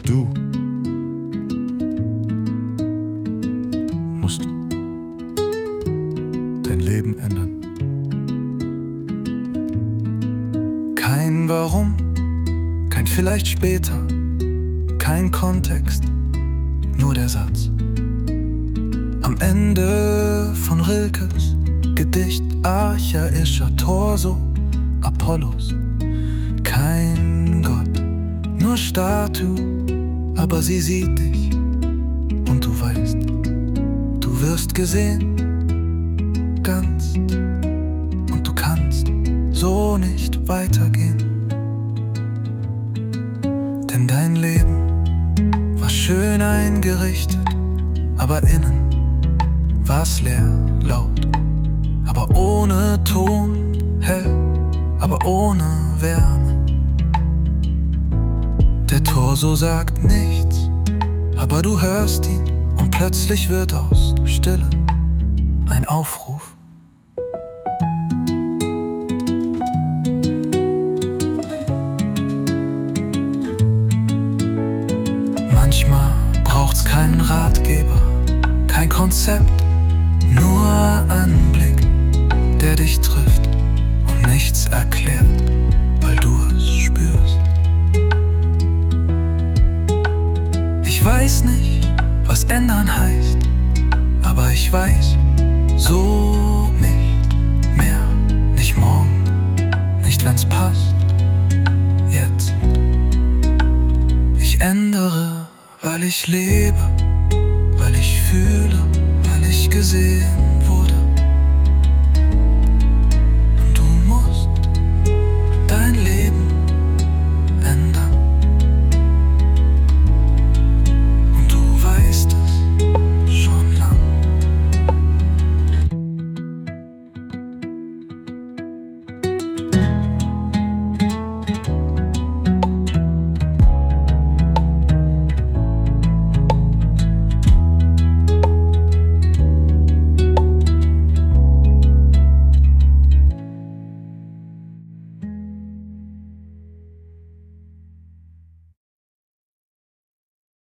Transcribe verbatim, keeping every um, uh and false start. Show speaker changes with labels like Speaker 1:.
Speaker 1: Du musst dein Leben ändern. Kein Warum, kein vielleicht später, kein Kontext, nur der Satz am Ende von Rilkes Gedicht archaischer Torso Apollos. Kein Gott, nur Statue, aber sie sieht dich und du weißt, du wirst gesehen, ganz, und du kannst so nicht weitergehen. Denn dein Leben war schön eingerichtet, aber innen war's leer, laut, aber ohne Ton, hell, aber ohne Wärme. Der Torso sagt nichts, aber du hörst ihn und plötzlich wird aus Stille ein Aufruf. Manchmal braucht's keinen Ratgeber, kein Konzept, nur Anblick, der dich trifft und nichts erklärt, weil du es spürst. Ich weiß nicht, was ändern heißt, aber ich weiß so nicht mehr, nicht morgen, nicht wenn's passt, jetzt. Ich ändere, weil ich lebe, weil ich fühle, weil ich gesehen